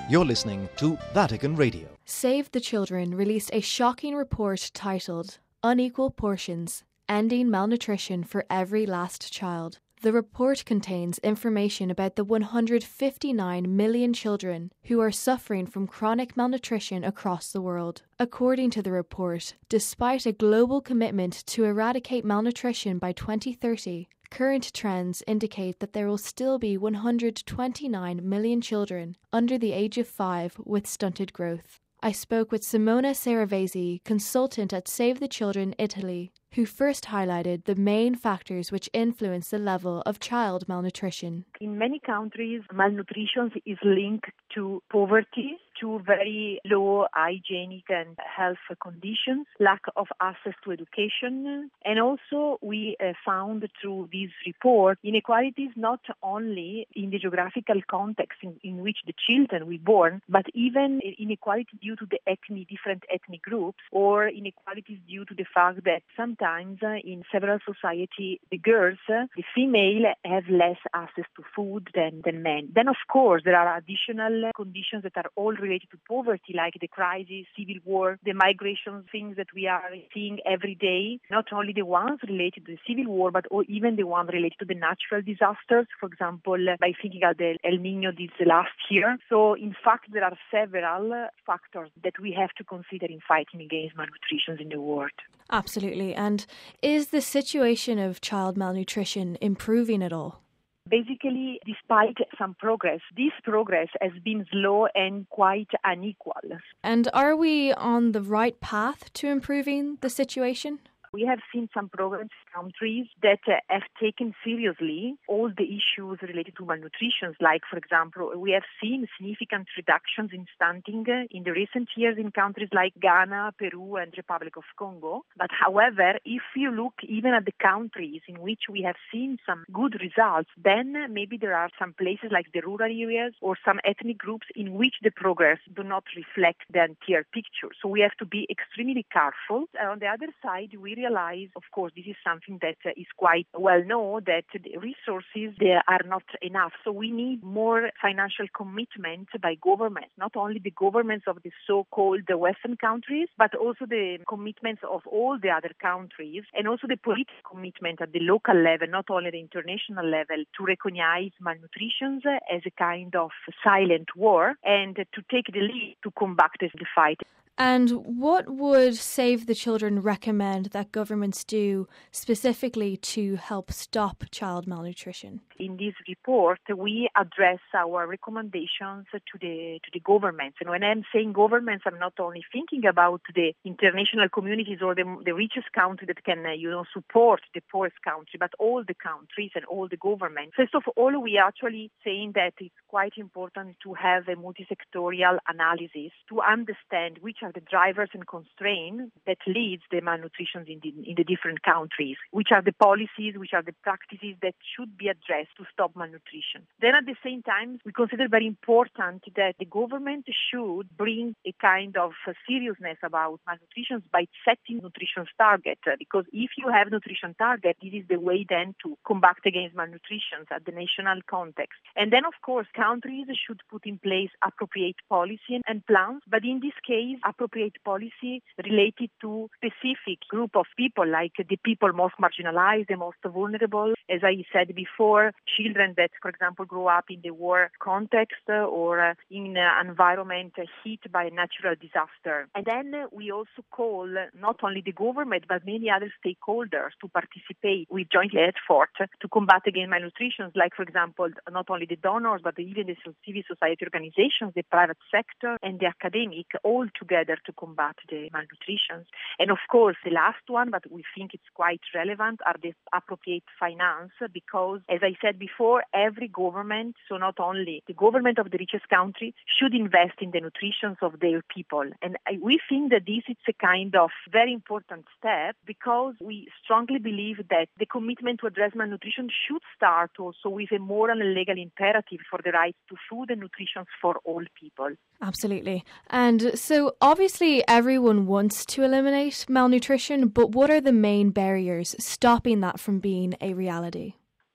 You're listening to Vatican Radio. Save the Children released a shocking report titled Unequal Portions, Ending Malnutrition for Every Last Child. The report contains information about the 159 million children who are suffering from chronic malnutrition across the world. According to the report, despite a global commitment to eradicate malnutrition by 2030, current trends indicate that there will still be 129 million children under the age of 5 with stunted growth. I spoke with Simona Seravesi, consultant at Save the Children Italy, who first highlighted the main factors which influence the level of child malnutrition. In many countries, malnutrition is linked to poverty, to very low hygienic and health conditions, lack of access to education. And also we found through this report inequalities not only in the geographical context in which the children were born, but even inequality due to the different ethnic groups, or inequalities due to the fact that sometimes in several societies, the girls, the female, have less access to food than men. Then, of course, there are additional conditions that are all related to poverty, like the crisis, civil war, the migration things that we are seeing every day, not only the ones related to the civil war, but even the ones related to the natural disasters, for example, by thinking of the El Niño this last year. So, in fact, there are several factors that we have to consider in fighting against malnutrition in the world. Absolutely. And is the situation of child malnutrition improving at all? Basically, despite some progress, this progress has been slow and quite unequal. And are we on the right path to improving the situation? We have seen some progress in countries that have taken seriously all the issues related to malnutrition. Like, for example, we have seen significant reductions in stunting in the recent years in countries like Ghana, Peru, and Republic of Congo. But however, if you look even at the countries in which we have seen some good results, then maybe there are some places like the rural areas or some ethnic groups in which the progress do not reflect the entire picture. So we have to be extremely careful. On the other side, we realize, of course, this is something that is quite well known, that the resources there are not enough. So we need more financial commitment by governments, not only the governments of the so-called Western countries, but also the commitments of all the other countries, and also the political commitment at the local level, not only the international level, to recognize malnutrition as a kind of silent war and to take the lead to combat the fight. And what would Save the Children recommend that governments do specifically to help stop child malnutrition? In this report, we address our recommendations to the governments. And when I'm saying governments, I'm not only thinking about the international communities or the richest country that can support the poorest country, but all the countries and all the governments. First of all, we are actually saying that it's quite important to have a multisectorial analysis to understand which are the drivers and constraints that leads the malnutrition in the different countries, which are the policies, which are the practices that should be addressed to stop malnutrition. Then at the same time, we consider very important that the government should bring a kind of seriousness about malnutrition by setting nutrition targets, because if you have nutrition targets, this is the way then to combat against malnutrition at the national context. And then, of course, countries should put in place appropriate policy and plans, but in this case, appropriate policy related to specific group of people, like the people most marginalized, the most vulnerable, as I said before, children that, for example, grow up in the war context or in an environment hit by a natural disaster. And then we also call not only the government, but many other stakeholders to participate with joint effort to combat against malnutrition, like, for example, not only the donors, but even the civil society organizations, the private sector, and the academic, all together to combat the malnutrition. And of course, the last one, but we think it's quite relevant, are the appropriate finance, because, as I said before, every government, so not only the government of the richest country, should invest in the nutrition of their people. And we think that this is a kind of very important step, because we strongly believe that the commitment to address malnutrition should start also with a moral and legal imperative for the right to food and nutrition for all people. Absolutely. And so obviously everyone wants to eliminate malnutrition, but what are the main barriers stopping that from being a reality?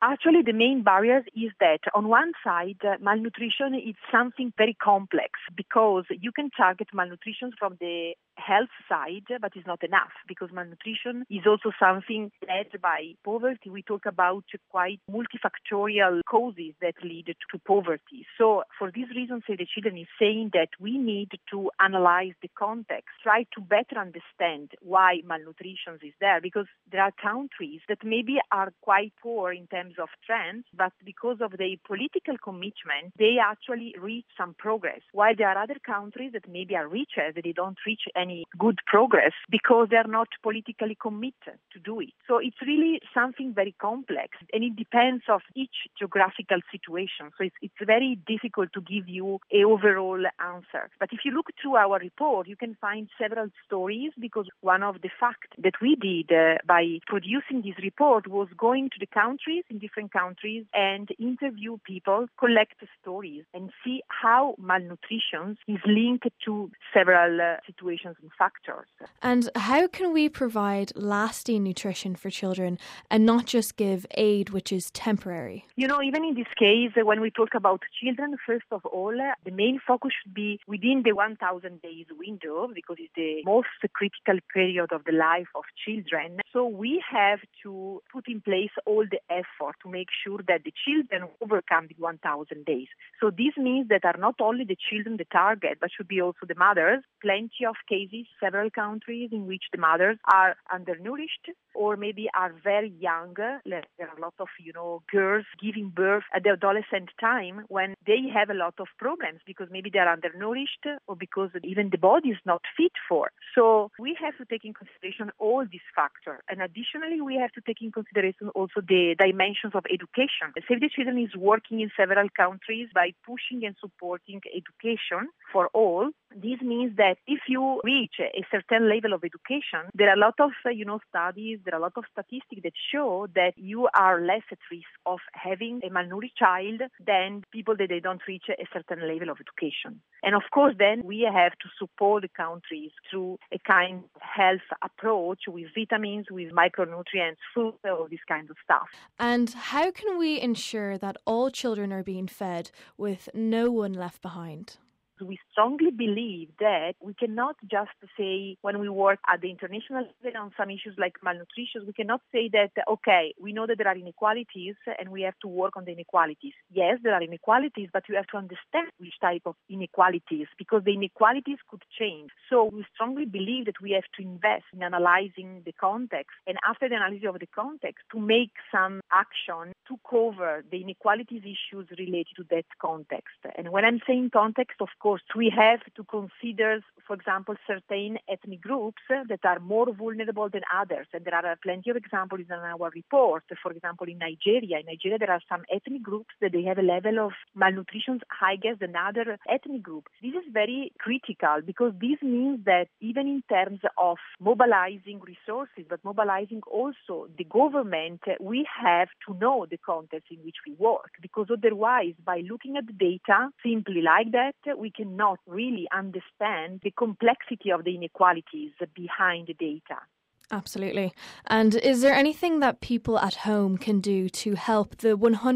Actually, the main barrier is that on one side, malnutrition is something very complex because you can target malnutrition from the health side, but it's not enough because malnutrition is also something led by poverty. We talk about quite multifactorial causes that lead to poverty. So for this reason, Save the Children is saying that we need to analyze the context, try to better understand why malnutrition is there, because there are countries that maybe are quite poor in terms of trends, but because of their political commitment, they actually reach some progress, while there are other countries that maybe are richer, that they don't reach any good progress because they're not politically committed to do it. So it's really something very complex, and it depends on each geographical situation. So it's very difficult to give you an overall answer. But if you look through our report, you can find several stories, because one of the facts that we did by producing this report was going to the countries, in different countries, and interview people, collect stories, and see how malnutrition is linked to several situations and factors. And how can we provide lasting nutrition for children and not just give aid which is temporary? Even in this case, when we talk about children, first of all, the main focus should be within the 1,000 days window, because it's the most critical period of the life of children. So we have to put in place all the effort to make sure that the children overcome the 1,000 days. So this means that are not only the children the target, but should be also the mothers. Plenty of cases, several countries in which the mothers are undernourished or maybe are very young. There are a lot of, girls giving birth at the adolescent time when they have a lot of problems because maybe they are undernourished or because even the body is not fit for. So we have to take in consideration all these factors. And additionally, we have to take in consideration also the dimensions of education. Save the Children is working in several countries by pushing and supporting education for all. This means that if you reach a certain level of education, there are a lot of, studies, there are a lot of statistics that show that you are less at risk of having a malnourished child than people that they don't reach a certain level of education. And of course, then we have to support the countries through a kind of health approach with vitamins, with micronutrients, food, all this kind of stuff. And how can we ensure that all children are being fed with no one left behind? We strongly believe that we cannot just say, when we work at the international level on some issues like malnutrition, we cannot say that, okay, we know that there are inequalities and we have to work on the inequalities. Yes, there are inequalities, but you have to understand which type of inequalities, because the inequalities could change. So we strongly believe that we have to invest in analyzing the context, and after the analysis of the context, to make some action to cover the inequalities issues related to that context. And when I'm saying context, of course, we have to consider, for example, certain ethnic groups that are more vulnerable than others. And there are plenty of examples in our report. For example, in Nigeria, there are some ethnic groups that they have a level of malnutrition higher than other ethnic groups. This is very critical because this means that even in terms of mobilizing resources, but mobilizing also the government, we have to know the context in which we work, because otherwise, by looking at the data simply like that, we cannot really understand the complexity of the inequalities behind the data. Absolutely. And is there anything that people at home can do to help the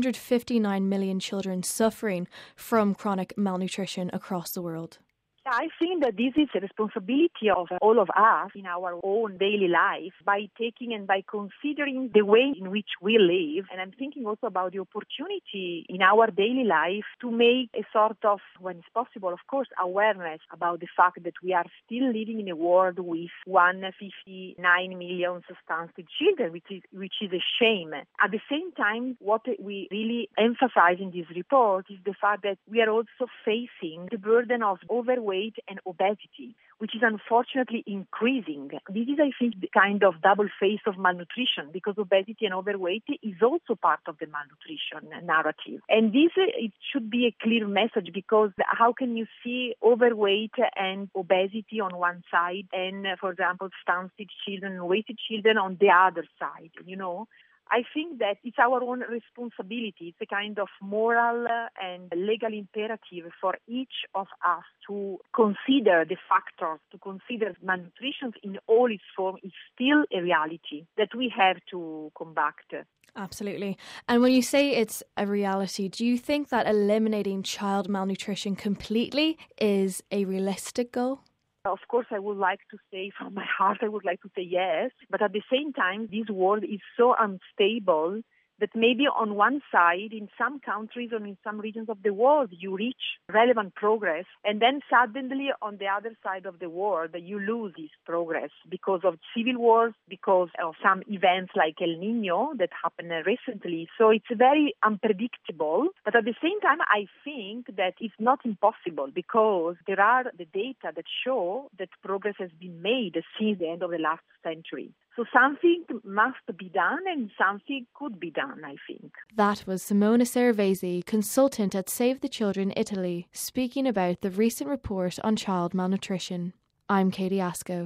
159 million children suffering from chronic malnutrition across the world? I think that this is a responsibility of all of us in our own daily life by taking and by considering the way in which we live. And I'm thinking also about the opportunity in our daily life to make a sort of, when it's possible, of course, awareness about the fact that we are still living in a world with 159 million stunted children, which is a shame. At the same time, what we really emphasize in this report is the fact that we are also facing the burden of overweight and obesity, which is unfortunately increasing. This is, I think, the kind of double face of malnutrition, because obesity and overweight is also part of the malnutrition narrative. And this, it should be a clear message, because how can you see overweight and obesity on one side and, for example, stunted children and wasted children on the other side, I think that it's our own responsibility. It's a kind of moral and legal imperative for each of us to consider the factors, to consider malnutrition in all its form is still a reality that we have to combat. Absolutely. And when you say it's a reality, do you think that eliminating child malnutrition completely is a realistic goal? Of course, I would like to say from my heart, I would like to say yes. But at the same time, this world is so unstable that maybe on one side, in some countries or in some regions of the world, you reach relevant progress. And then suddenly on the other side of the world, you lose this progress because of civil wars, because of some events like El Niño that happened recently. So it's very unpredictable. But at the same time, I think that it's not impossible because there are the data that show that progress has been made since the end of the last century. So something must be done and something could be done, I think. That was Simona Cervesi, consultant at Save the Children Italy, speaking about the recent report on child malnutrition. I'm Katie Asco.